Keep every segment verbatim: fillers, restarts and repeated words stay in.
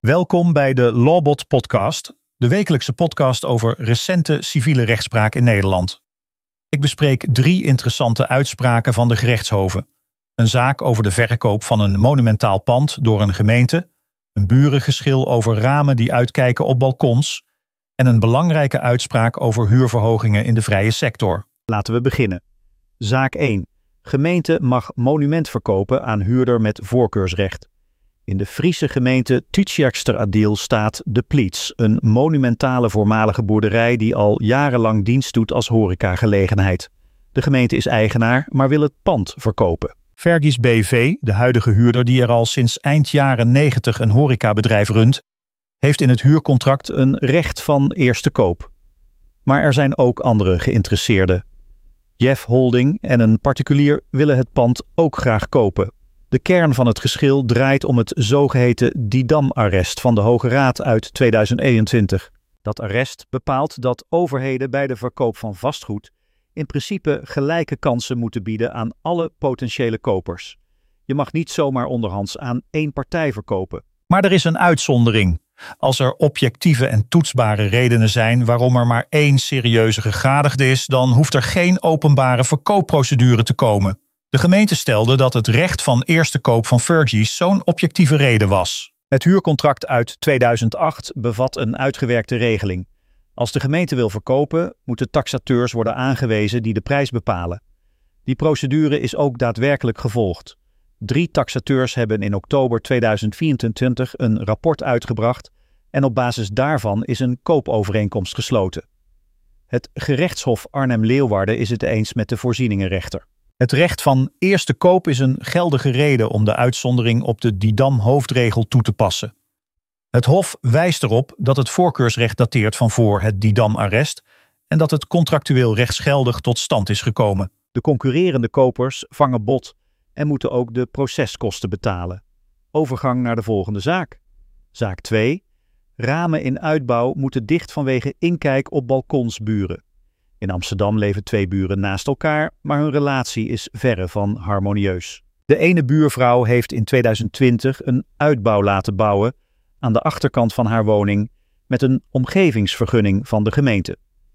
Welkom bij de Lawbot podcast, de wekelijkse podcast over recente civiele rechtspraak in Nederland. Ik bespreek drie interessante uitspraken van de gerechtshoven. Een zaak over de verkoop van een monumentaal pand door een gemeente, een burengeschil over ramen die uitkijken op balkons en een belangrijke uitspraak over huurverhogingen in de vrije sector. Laten we beginnen. Zaak één. Gemeente mag monument verkopen aan huurder met voorkeursrecht. In de Friese gemeente Tjitjekster-Adil staat De Pliets, een monumentale voormalige boerderij die al jarenlang dienst doet als horecagelegenheid. De gemeente is eigenaar, maar wil het pand verkopen. Fergis B V, de huidige huurder die er al sinds eind jaren negentig een horecabedrijf runt, heeft in het huurcontract een recht van eerste koop. Maar er zijn ook andere geïnteresseerden. Jeff Holding en een particulier willen het pand ook graag kopen. De kern van het geschil draait om het zogeheten Didam-arrest van de Hoge Raad uit tweeduizend eenentwintig. Dat arrest bepaalt dat overheden bij de verkoop van vastgoed in principe gelijke kansen moeten bieden aan alle potentiële kopers. Je mag niet zomaar onderhands aan één partij verkopen. Maar er is een uitzondering. Als er objectieve en toetsbare redenen zijn waarom er maar één serieuze gegadigde is, dan hoeft er geen openbare verkoopprocedure te komen. De gemeente stelde dat het recht van eerste koop van Fergis zo'n objectieve reden was. Het huurcontract uit tweeduizend acht bevat een uitgewerkte regeling. Als de gemeente wil verkopen, moeten taxateurs worden aangewezen die de prijs bepalen. Die procedure is ook daadwerkelijk gevolgd. Drie taxateurs hebben in oktober tweeduizend vierentwintig een rapport uitgebracht en op basis daarvan is een koopovereenkomst gesloten. Het gerechtshof Arnhem-Leeuwarden is het eens met de voorzieningenrechter. Het recht van eerste koop is een geldige reden om de uitzondering op de Didam-hoofdregel toe te passen. Het Hof wijst erop dat het voorkeursrecht dateert van voor het Didam-arrest en dat het contractueel rechtsgeldig tot stand is gekomen. De concurrerende kopers vangen bod en moeten ook de proceskosten betalen. Overgang naar de volgende zaak. Zaak twee. Ramen in uitbouw moeten dicht vanwege inkijk op balkonsburen. In Amsterdam leven twee buren naast elkaar, maar hun relatie is verre van harmonieus. De ene buurvrouw heeft in tweeduizend twintig een uitbouw laten bouwen aan de achterkant van haar woning met een omgevingsvergunning van de gemeente.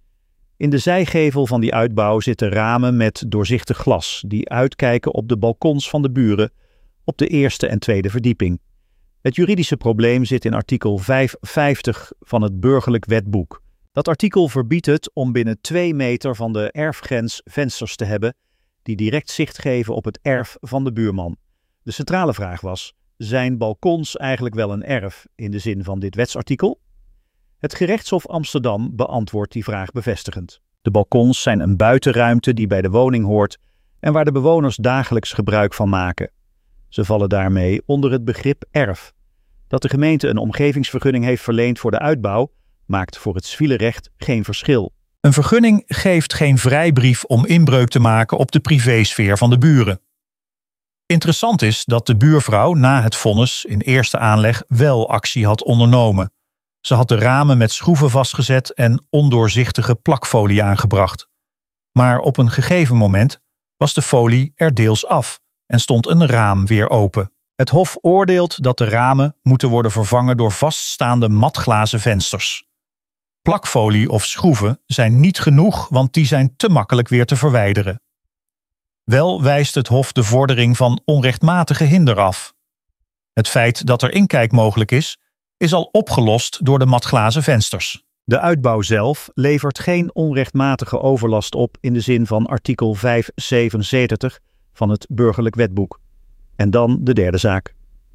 In de zijgevel van die uitbouw zitten ramen met doorzichtig glas die uitkijken op de balkons van de buren op de eerste en tweede verdieping. Het juridische probleem zit in artikel vijfenvijftig van het Burgerlijk Wetboek. Dat artikel verbiedt het om binnen twee meter van de erfgrens vensters te hebben die direct zicht geven op het erf van de buurman. De centrale vraag was: zijn balkons eigenlijk wel een erf in de zin van dit wetsartikel? Het gerechtshof Amsterdam beantwoordt die vraag bevestigend. De balkons zijn een buitenruimte die bij de woning hoort en waar de bewoners dagelijks gebruik van maken. Ze vallen daarmee onder het begrip erf. Dat de gemeente een omgevingsvergunning heeft verleend voor de uitbouw maakt voor het civiele recht geen verschil. Een vergunning geeft geen vrijbrief om inbreuk te maken op de privésfeer van de buren. Interessant is dat de buurvrouw na het vonnis in eerste aanleg wel actie had ondernomen. Ze had de ramen met schroeven vastgezet en ondoorzichtige plakfolie aangebracht. Maar op een gegeven moment was de folie er deels af en stond een raam weer open. Het Hof oordeelt dat de ramen moeten worden vervangen door vaststaande matglazen vensters. Plakfolie of schroeven zijn niet genoeg, want die zijn te makkelijk weer te verwijderen. Wel wijst het Hof de vordering van onrechtmatige hinder af. Het feit dat er inkijk mogelijk is, is al opgelost door de matglazen vensters. De uitbouw zelf levert geen onrechtmatige overlast op in de zin van artikel vijfhonderdzevenenzeventig van het Burgerlijk Wetboek. En dan de derde zaak.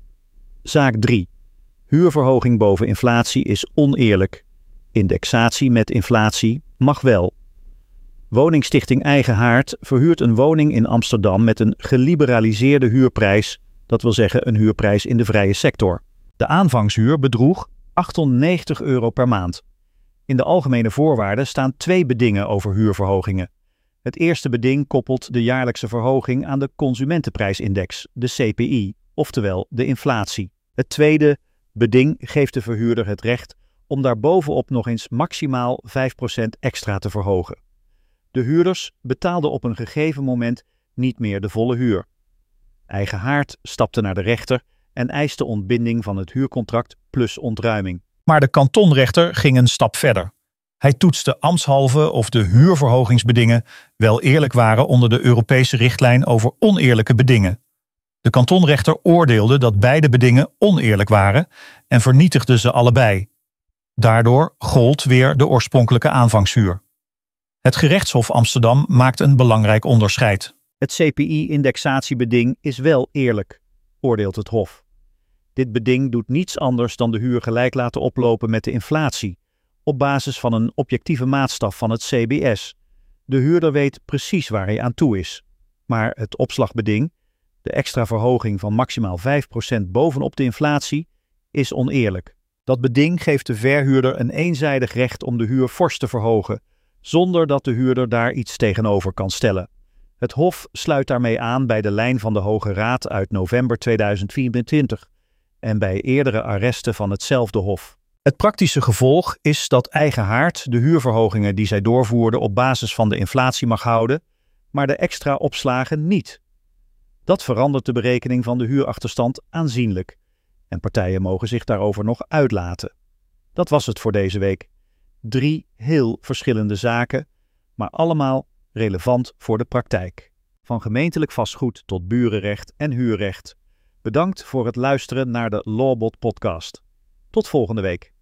Zaak drie. Huurverhoging boven inflatie is oneerlijk. Indexatie met inflatie mag wel. Woningstichting Eigen Haard verhuurt een woning in Amsterdam met een geliberaliseerde huurprijs, dat wil zeggen een huurprijs in de vrije sector. De aanvangshuur bedroeg achthonderdnegentig euro per maand. In de algemene voorwaarden staan twee bedingen over huurverhogingen. Het eerste beding koppelt de jaarlijkse verhoging aan de consumentenprijsindex, de C P I, oftewel de inflatie. Het tweede beding geeft de verhuurder het recht om daarbovenop nog eens maximaal vijf procent extra te verhogen. De huurders betaalden op een gegeven moment niet meer de volle huur. Eigen Haard stapte naar de rechter en eiste ontbinding van het huurcontract plus ontruiming. Maar de kantonrechter ging een stap verder. Hij toetste ambtshalve of de huurverhogingsbedingen wel eerlijk waren onder de Europese richtlijn over oneerlijke bedingen. De kantonrechter oordeelde dat beide bedingen oneerlijk waren en vernietigde ze allebei. Daardoor gold weer de oorspronkelijke aanvangshuur. Het gerechtshof Amsterdam maakt een belangrijk onderscheid. Het C P I-indexatiebeding is wel eerlijk, oordeelt het Hof. Dit beding doet niets anders dan de huur gelijk laten oplopen met de inflatie, op basis van een objectieve maatstaf van het C B S. De huurder weet precies waar hij aan toe is. Maar het opslagbeding, de extra verhoging van maximaal vijf procent bovenop de inflatie, is oneerlijk. Dat beding geeft de verhuurder een eenzijdig recht om de huur fors te verhogen, zonder dat de huurder daar iets tegenover kan stellen. Het Hof sluit daarmee aan bij de lijn van de Hoge Raad uit november tweeduizend vierentwintig en bij eerdere arresten van hetzelfde Hof. Het praktische gevolg is dat Eigen Haard de huurverhogingen die zij doorvoerde op basis van de inflatie mag houden, maar de extra opslagen niet. Dat verandert de berekening van de huurachterstand aanzienlijk en partijen mogen zich daarover nog uitlaten. Dat was het voor deze week. Drie heel verschillende zaken, maar allemaal relevant voor de praktijk. Van gemeentelijk vastgoed tot burenrecht en huurrecht. Bedankt voor het luisteren naar de Lawbot podcast. Tot volgende week.